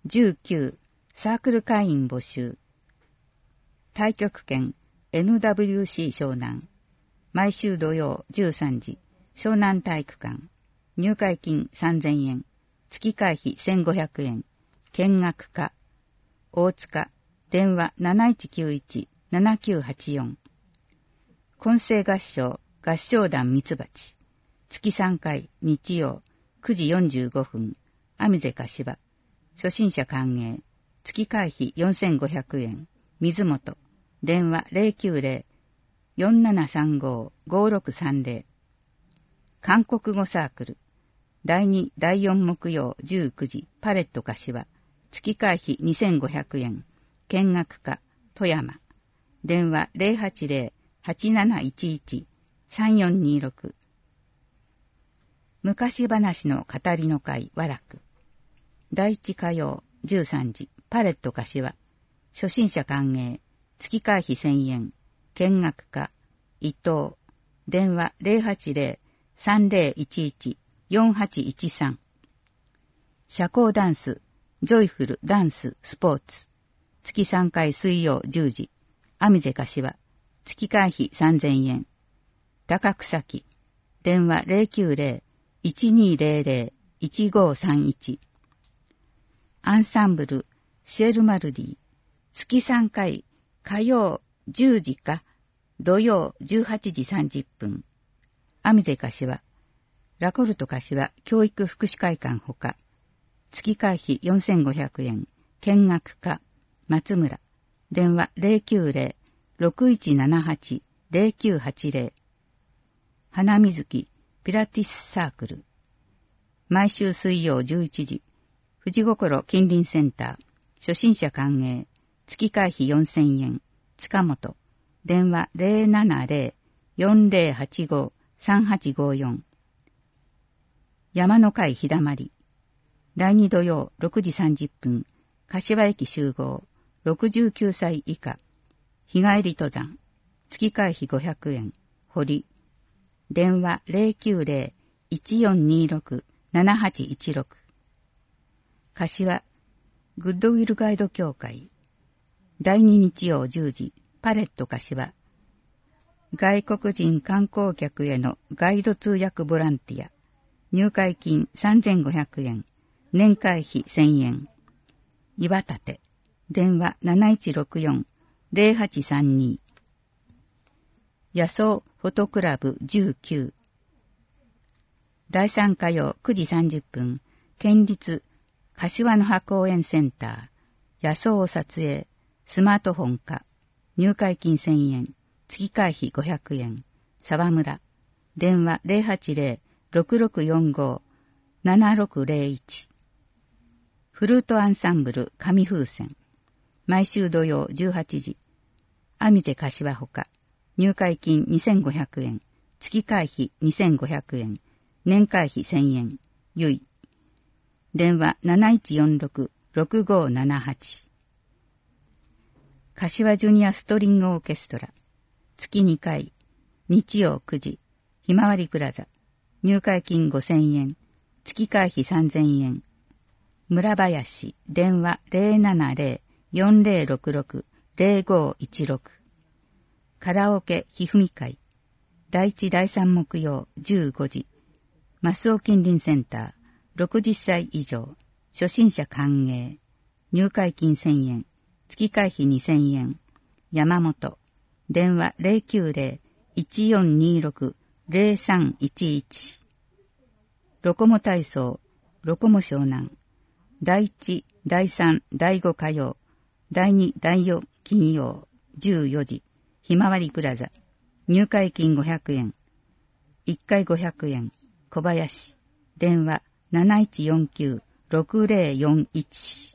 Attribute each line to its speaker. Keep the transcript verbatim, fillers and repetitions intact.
Speaker 1: じゅうきゅう、サークル会員募集。太極拳 エヌダブリューシー 湘南。毎週土曜じゅうさんじ、湘南体育館。入会金さんぜんえん。月会費せんごひゃくえん。見学課。大塚。電話なないちきゅういち ななきゅうはちよん。混声合唱、合唱団ミツバチ。月さんかい、日曜、くじよんじゅうごふん。網瀬柏。初心者歓迎。月会費よんせんごひゃくえん。水本。電話ゼロきゅうゼロ よんななさんご ごろくさんゼロ。韓国語サークル。だいに、だいよん木曜じゅうくじ、パレット柏。月会費にせんごひゃくえん。見学課、富山。電話ゼロはちゼロ はちなないちいち さんよんにろく。昔話の語りの会、和楽。だいいち火曜じゅうさんじ、パレット柏。初心者歓迎。月会費せんえん。見学課、伊藤。電話ゼロはちゼロ さんゼロいちいち よんはちいちさん。社交ダンス、ジョイフルダンススポーツ。月さんかい水曜じゅうじ。網瀬柏。月会費さんぜんえん。高草木。電話ゼロきゅうゼロ いちにゼロゼロ いちごさんいち。アンサンブル、シェルマルディ。月さんかい、火曜じゅうじか、土曜じゅうはちじさんじゅっぷん。網瀬柏。ラコルト柏教育福祉会館ほか。月会費よんせんごひゃくえん。見学課。松村。電話ゼロきゅうゼロ ろくいちななはち ゼロきゅうはちゼロ。花水木ピラティスサークル。毎週水曜じゅういちじ。富士心近隣センター。初心者歓迎。月会費よんせんえん。塚本。電話ゼロななゼロ よんゼロはちご さんはちごよん。山の会日だまり。だいに土曜ろくじさんじゅっぷん。柏駅集合。ろくじゅうきゅうさい以下。日帰り登山。月会費ごひゃくえん。堀。電話ゼロきゅうゼロ いちよんにろく ななはちいちろく。柏。グッドウィルガイド協会。だいに日曜じゅうじ。パレット柏。外国人観光客へのガイド通訳ボランティア。入会金さんぜんごひゃくえん。年会費せんえん。岩立。電話なないちろくよん ゼロはちさんに。野草フォトクラブじゅうきゅう。だいさん火曜くじさんじゅっぷん。県立柏の葉公園センター。野草を撮影。スマートフォン化。入会金せんえん。月会費ごひゃくえん。沢村。電話ゼロはちゼロ ろくろくよんご ななろくゼロいち。フルートアンサンブル紙風船。毎週土曜じゅうはちじ。網瀬柏ほか。入会金にせんごひゃくえん。月会費にせんごひゃくえん。年会費せんえん。ゆい。電話なないちよんろく ろくごななはち。柏ジュニアストリングオーケストラ。月にかい。日曜くじ。ひまわりプラザ。入会金ごせんえん。月会費さんぜんえん。村林。電話ゼロななゼロ よんゼロろくろく ゼロごいちろく。カラオケひふみ会。だいいちだいさん木曜じゅうごじ。マスオ近隣センター。ろくじゅっさい以上。初心者歓迎。入会金せんえん。月会費にせんえん。山本。電話ゼロきゅうゼロ いちよんにろく ゼロさんいちいち。ロコモ体操。ロコモ湘南。だいいち、だいさん、だいご火曜。だいに、だいよん金曜。じゅうよじ。ひまわりプラザ。入会金ごひゃくえん。いっかいごひゃくえん。小林。電話なないちよんきゅう ろくゼロよんいち。